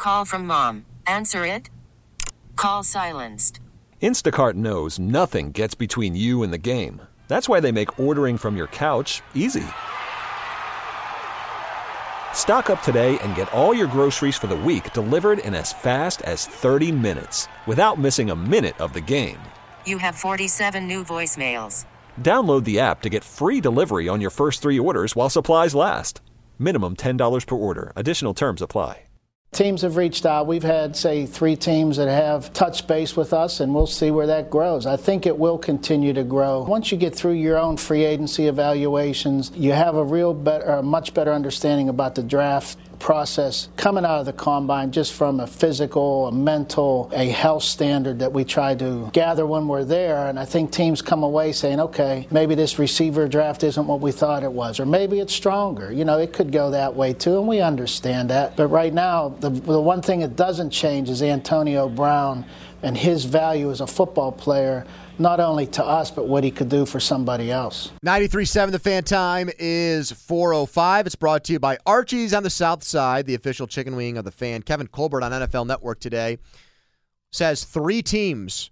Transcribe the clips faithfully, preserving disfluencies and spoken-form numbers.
Call from mom. Answer it. Call silenced. Instacart knows nothing gets between you and the game. That's why they make ordering from your couch easy. Stock up today and get all your groceries for the week delivered in as fast as thirty minutes without missing a minute of the game. You have forty-seven new voicemails. Download the app to get free delivery on your first three orders while supplies last. Minimum ten dollars per order. Additional terms apply. Teams have reached out. We've had, say, three teams that have touched base with us, and we'll see where that grows. I think it will continue to grow. Once you get through your own free agency evaluations, you have a real better, a much better understanding about the draft process coming out of the combine, just from a physical, a mental, a health standard that we try to gather when we're there. And I think teams come away saying, okay, maybe this receiver draft isn't what we thought it was, or maybe it's stronger. You know, it could go that way too, and we understand that. But right now, the, the one thing that doesn't change is Antonio Brown and his value as a football player, not only to us, but what he could do for somebody else. ninety-three point seven The Fan. Time is four oh five. It's brought to you by Archie's on the South Side, the official chicken wing of the Fan. Kevin Colbert on N F L Network today says three teams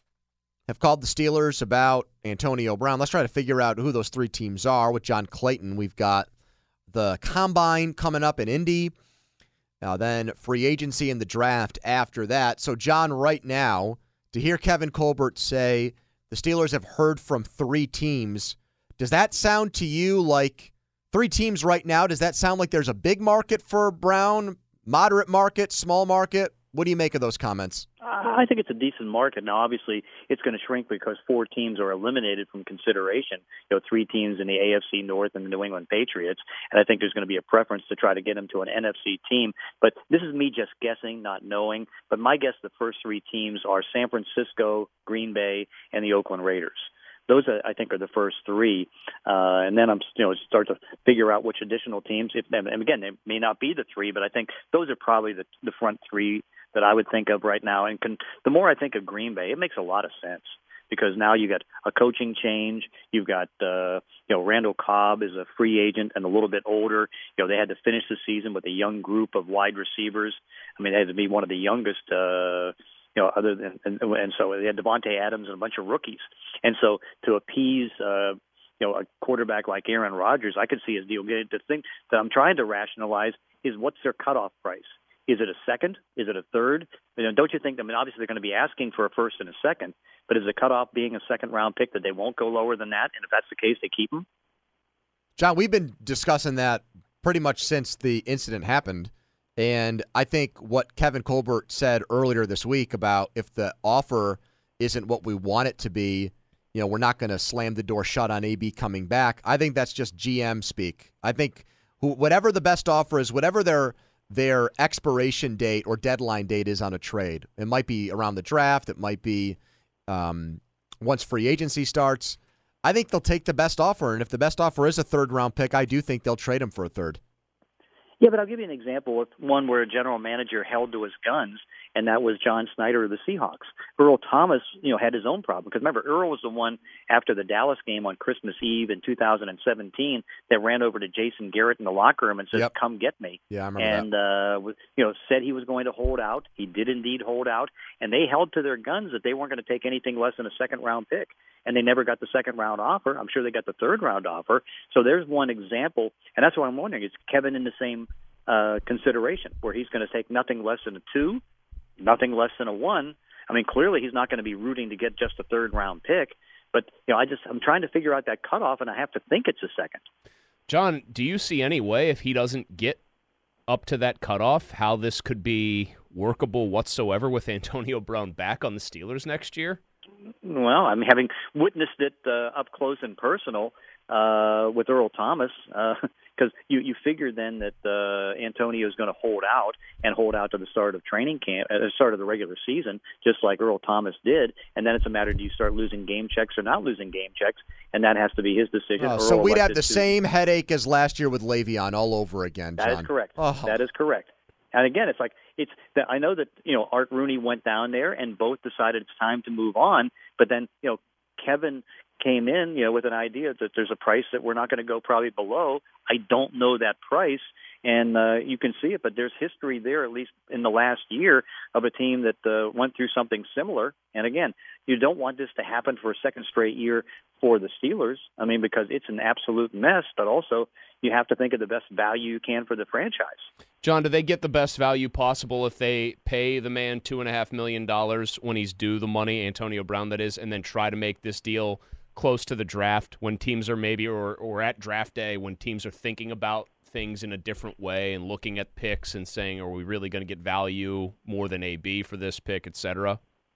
have called the Steelers about Antonio Brown. Let's try to figure out who those three teams are. With John Clayton, we've got the Combine coming up in Indy, uh, then free agency and the draft after that. So, John, right now, to hear Kevin Colbert say the Steelers have heard from three teams, does that sound to you like three teams right now? Does that sound like there's a big market for Brown, moderate market, small market? What do you make of those comments? I think it's a decent market. Now, obviously, it's going to shrink because four teams are eliminated from consideration. You know, three teams in the A F C North and the New England Patriots. And I think there's going to be a preference to try to get them to an N F C team. But this is me just guessing, not knowing. But my guess, the first three teams are San Francisco, Green Bay, and the Oakland Raiders. Those, are, I think, are the first three, uh, and then I'm, you know, start to figure out which additional teams. If, and again, they may not be the three, but I think those are probably the, the front three that I would think of right now. And can, the more I think of Green Bay, it makes a lot of sense because now you got a coaching change. You've got, uh, you know, Randall Cobb is a free agent and a little bit older. You know, they had to finish the season with a young group of wide receivers. I mean, they had to be one of the youngest. Uh, You know, other than and, and so they had Devontae Adams and a bunch of rookies, and so to appease, uh, you know, a quarterback like Aaron Rodgers, I could see his deal. The thing that I'm trying to rationalize is what's their cutoff price? Is it a second? Is it a third? You know, don't you think? I mean, obviously they're going to be asking for a first and a second, but is the cutoff being a second round pick that they won't go lower than that? And if that's the case, they keep him. John, we've been discussing that pretty much since the incident happened. And I think what Kevin Colbert said earlier this week about if the offer isn't what we want it to be, you know, we're not going to slam the door shut on A B coming back. I think that's just G M speak. I think who, whatever the best offer is, whatever their their expiration date or deadline date is on a trade, it might be around the draft. It might be um, once free agency starts. I think they'll take the best offer. And if the best offer is a third round pick, I do think they'll trade him for a third. Yeah, but I'll give you an example of one where a general manager held to his guns, and that was John Snyder of the Seahawks. Earl Thomas, you know, had his own problem because remember, Earl was the one after the Dallas game on Christmas Eve in two thousand seventeen that ran over to Jason Garrett in the locker room and said, Yep. "Come get me." Yeah, I remember and, that. uh, you know, said he was going to hold out. He did indeed hold out, and they held to their guns that they weren't going to take anything less than a second round pick. And they never got the second round offer. I'm sure they got the third round offer. So there's one example, and that's what I'm wondering: is Kevin in the same Uh, consideration where he's going to take nothing less than a two, nothing less than a one? I mean, clearly he's not going to be rooting to get just a third round pick, but you know, I just I'm trying to figure out that cutoff, and I have to think it's a second. John, do you see any way if he doesn't get up to that cutoff, how this could be workable whatsoever with Antonio Brown back on the Steelers next year? Well, I'm having witnessed it uh, up close and personal uh, with Earl Thomas. Uh, Because you, you figure then that uh, Antonio is going to hold out and hold out to the start of training camp, at the start of the regular season, just like Earl Thomas did. And then it's a matter, do you start losing game checks or not losing game checks? And that has to be his decision. Oh, Earl so we'd have the to, same headache as last year with Le'Veon all over again, John. That is correct. Oh. That is correct. And again, it's like it's. I know that you know Art Rooney went down there, and both decided it's time to move on. But then you know Kevin came in, you know, with an idea that there's a price that we're not going to go probably below. I don't know that price, and uh, you can see it. But there's history there, at least in the last year, of a team that uh, went through something similar. And again, you don't want this to happen for a second straight year for the Steelers. I mean, because it's an absolute mess, but also you have to think of the best value you can for the franchise. John, do they get the best value possible if they pay the man two and a half million dollars when he's due the money, Antonio Brown that is, and then try to make this deal close to the draft when teams are maybe, or, or at draft day when teams are thinking about things in a different way and looking at picks and saying, are we really going to get value more than A B for this pick, et cetera?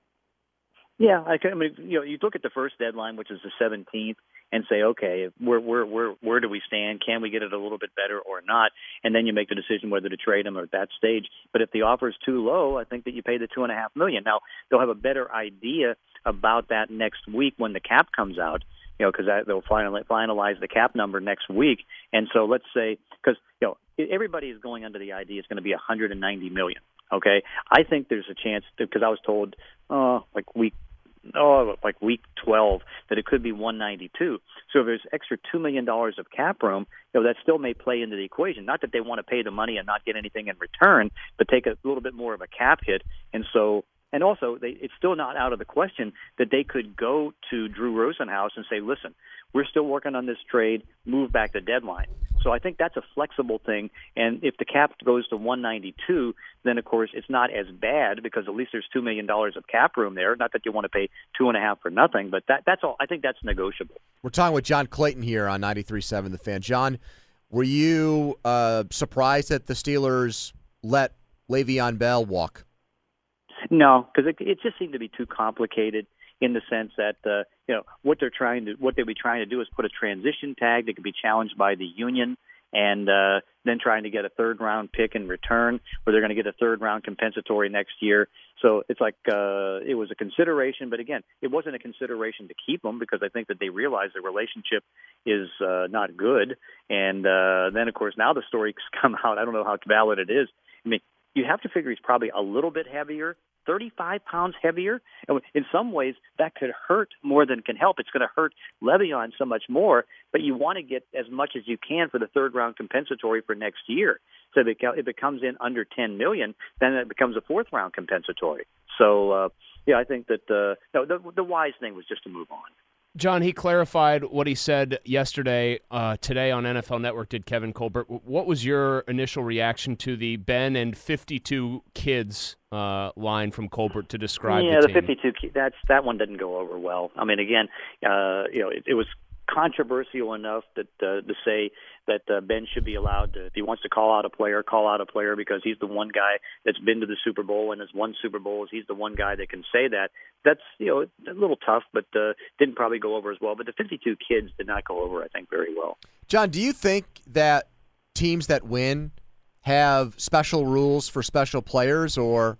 Yeah, I, can, I mean, you know, you look at the first deadline, which is the seventeenth, and say, okay, where where where where do we stand? Can we get it a little bit better or not? And then you make the decision whether to trade him or at that stage. But if the offer is too low, I think that you pay the two and a half million. Now they'll have a better idea about that next week when the cap comes out. You know, because they'll finally finalize the cap number next week. And so let's say, because you know everybody is going under the idea it's going to be one hundred ninety million. Okay, I think there's a chance because I was told, oh, like week. Oh, like week twelve, that it could be one ninety-two. So if there's extra two million dollars of cap room, you know, that still may play into the equation. Not that they want to pay the money and not get anything in return, but take a little bit more of a cap hit. And so, and also, they, it's still not out of the question that they could go to Drew Rosenhaus and say, listen, we're still working on this trade, move back the deadline. So I think that's a flexible thing. And if the cap goes to one ninety-two, then, of course, it's not as bad because at least there's two million dollars of cap room there. Not that you want to pay two and a half for nothing, but that, that's all. I think that's negotiable. We're talking with John Clayton here on ninety-three point seven The Fan. John, were you uh, surprised that the Steelers let Le'Veon Bell walk? No, because it, it just seemed to be too complicated. In the sense that uh, you know what they're trying to, what they'll be trying to do is put a transition tag that could be challenged by the union, and uh, then trying to get a third round pick in return, where they're going to get a third round compensatory next year. So it's like uh, it was a consideration, but again, it wasn't a consideration to keep them because I think that they realize the relationship is uh, not good. And uh, then of course now the story's come out. I don't know how valid it is. I mean, you have to figure he's probably a little bit heavier. thirty-five pounds heavier. And in some ways, that could hurt more than can help. It's going to hurt Le'Veon so much more, but you want to get as much as you can for the third-round compensatory for next year. So if it comes in under ten million dollars, then it becomes a fourth-round compensatory. So, uh, yeah, I think that uh, no, the, the wise thing was just to move on. John, he clarified what he said yesterday. Uh, today on N F L Network did Kevin Colbert. What was your initial reaction to the Ben and fifty-two kids uh, line from Colbert to describe yeah, the, the team? fifty-two kids, that's, that one didn't go over well. I mean, again, uh, you know, it, it was controversial enough that uh, to say that uh, Ben should be allowed to, if he wants to call out a player, call out a player because he's the one guy that's been to the Super Bowl and has won Super Bowls. He's the one guy that can say that. That's, you know, a little tough, but uh, didn't probably go over as well. But the fifty-two kids did not go over, I think, very well. John, do you think that teams that win have special rules for special players, or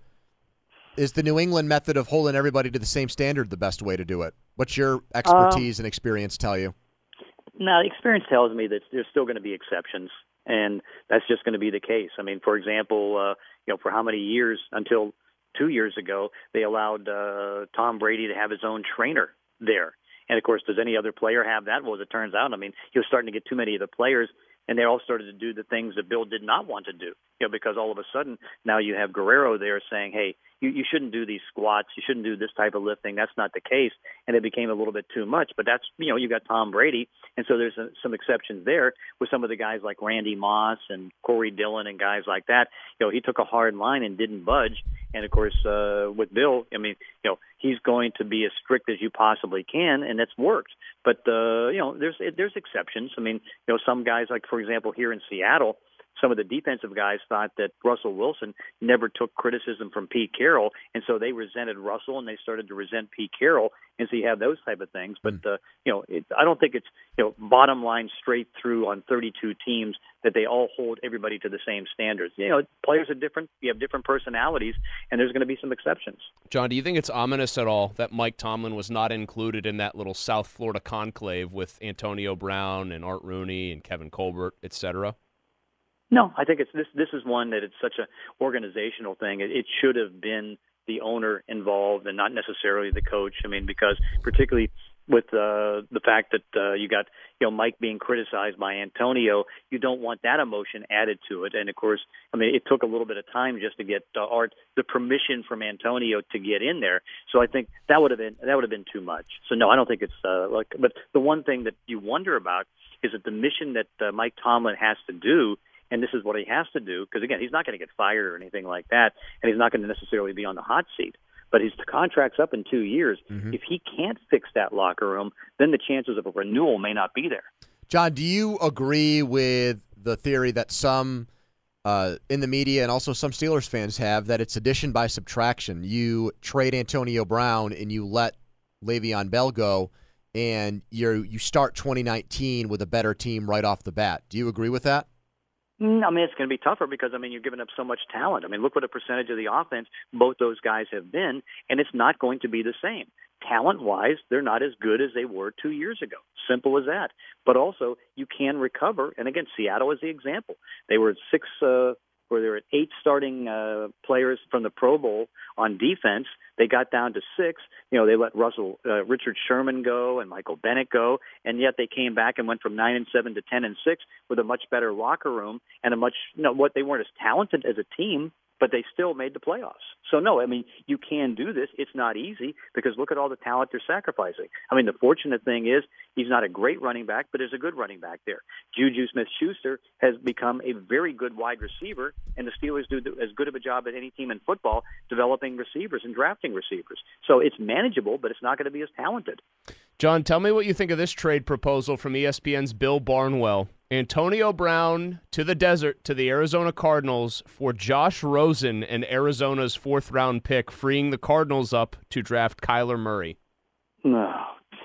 is the New England method of holding everybody to the same standard the best way to do it? What's your expertise um, and experience tell you? Now, experience tells me that there's still going to be exceptions, and that's just going to be the case. I mean, for example, uh, you know, for how many years until two years ago, they allowed uh, Tom Brady to have his own trainer there. And, of course, does any other player have that? Well, as it turns out, I mean, he was starting to get too many of the players, and they all started to do the things that Bill did not want to do, you know, because all of a sudden now you have Guerrero there saying, hey, you, you shouldn't do these squats, you shouldn't do this type of lifting. That's not the case, and it became a little bit too much. But that's, you know, you got Tom Brady, and so there's a, some exceptions there with some of the guys like Randy Moss and Corey Dillon and guys like that. You know, he took a hard line and didn't budge. And, of course, uh, with Bill, I mean, you know, he's going to be as strict as you possibly can, and that's worked. But, uh, you know, there's there's exceptions. I mean, you know, some guys, like, for example, here in Seattle, some of the defensive guys thought that Russell Wilson never took criticism from Pete Carroll, and so they resented Russell, and they started to resent Pete Carroll, and so you have those type of things. But, uh, you know, it, I don't think it's, you know, bottom line straight through on thirty-two teams that they all hold everybody to the same standards. You know, players are different. You have different personalities, and there's going to be some exceptions. John, do you think it's ominous at all that Mike Tomlin was not included in that little South Florida conclave with Antonio Brown and Art Rooney and Kevin Colbert, et cetera? No, I think it's this. This is one that it's such an organizational thing. It, it should have been the owner involved and not necessarily the coach. I mean, because particularly with uh, the fact that uh, you got you know Mike being criticized by Antonio, you don't want that emotion added to it. And of course, I mean, it took a little bit of time just to get uh, Art the permission from Antonio to get in there. So I think that would have been that would have been too much. So no, I don't think it's uh, like. But the one thing that you wonder about is that the mission that uh, Mike Tomlin has to do. And this is what he has to do, because, again, he's not going to get fired or anything like that, and he's not going to necessarily be on the hot seat. But his contract's up in two years. Mm-hmm. If he can't fix that locker room, then the chances of a renewal may not be there. John, do you agree with the theory that some uh, in the media and also some Steelers fans have, that it's addition by subtraction? You trade Antonio Brown and you let Le'Veon Bell go, and you you start twenty nineteen with a better team right off the bat. Do you agree with that? I mean, it's going to be tougher because, I mean, you're giving up so much talent. I mean, look what a percentage of the offense both those guys have been, and it's not going to be the same. Talent-wise, they're not as good as they were two years ago. Simple as that. But also, you can recover. And again, Seattle is the example. They were at six, uh, or they were at eight starting uh, players from the Pro Bowl on defense. They got down to six. You know, they let Russell, uh, Richard Sherman go and Michael Bennett go, and yet they came back and went from nine and seven to ten and six with a much better locker room and a much, you know, what they weren't as talented as a team, but they still made the playoffs. So, no, I mean, you can do this. It's not easy because look at all the talent they're sacrificing. I mean, the fortunate thing is he's not a great running back, but there's a good running back there. Juju Smith-Schuster has become a very good wide receiver, and the Steelers do as good of a job as any team in football developing receivers and drafting receivers. So it's manageable, but it's not going to be as talented. John, tell me what you think of this trade proposal from E S P N's Bill Barnwell. Antonio Brown to the desert to the Arizona Cardinals for Josh Rosen and Arizona's fourth-round pick, freeing the Cardinals up to draft Kyler Murray. No,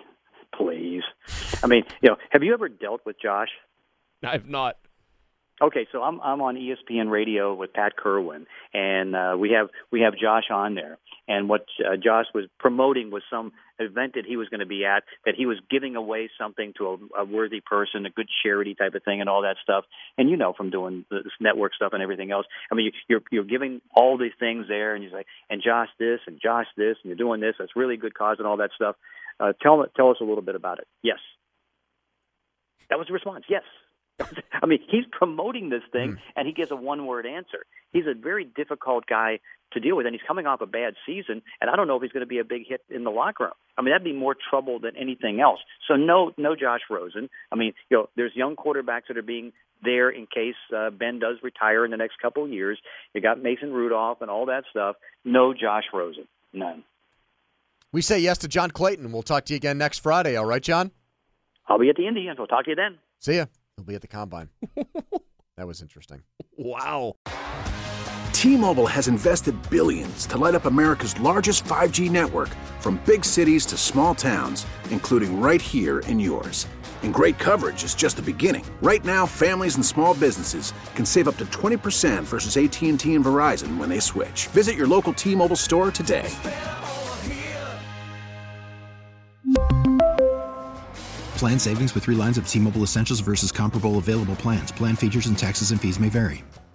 please. I mean, you know, have you ever dealt with Josh? I've not. Okay, so I'm I'm on E S P N Radio with Pat Kerwin, and uh, we have we have Josh on there. And what uh, Josh was promoting was some event that he was going to be at, that he was giving away something to a, a worthy person, a good charity type of thing, and all that stuff. And you know, from doing this network stuff and everything else, I mean, you're you're giving all these things there, and you're like, and Josh this, and Josh this, and you're doing this. That's really good cause and all that stuff. Uh, tell tell us a little bit about it. Yes, that was the response. Yes. I mean, he's promoting this thing, mm. and he gives a one-word answer. He's a very difficult guy to deal with, and he's coming off a bad season, and I don't know if he's going to be a big hit in the locker room. I mean, that'd be more trouble than anything else. So no, no Josh Rosen. I mean, you know, there's young quarterbacks that are being there in case uh, Ben does retire in the next couple of years. You got Mason Rudolph and all that stuff. No Josh Rosen. None. We say yes to John Clayton. We'll talk to you again next Friday. All right, John? I'll be at the Indians. We'll talk to you then. See ya. He'll be at the Combine. That was interesting. Wow. T-Mobile has invested billions to light up America's largest five G network, from big cities to small towns, including right here in yours. And great coverage is just the beginning. Right now, families and small businesses can save up to twenty percent versus A T and T and Verizon when they switch. Visit your local T-Mobile store today. Plan savings with three lines of T-Mobile Essentials versus comparable available plans. Plan features and taxes and fees may vary.